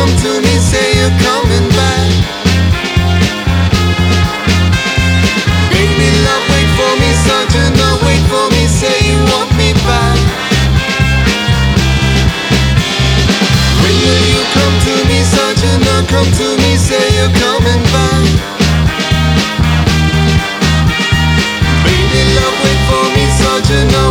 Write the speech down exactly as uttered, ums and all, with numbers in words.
come to me, say you're coming back. Baby love, wait for me, Sergeant, now wait for me, say you want me back. When will you come to me, Sergeant, now come to me, say you're coming back. Baby love, wait for me, Sergeant, now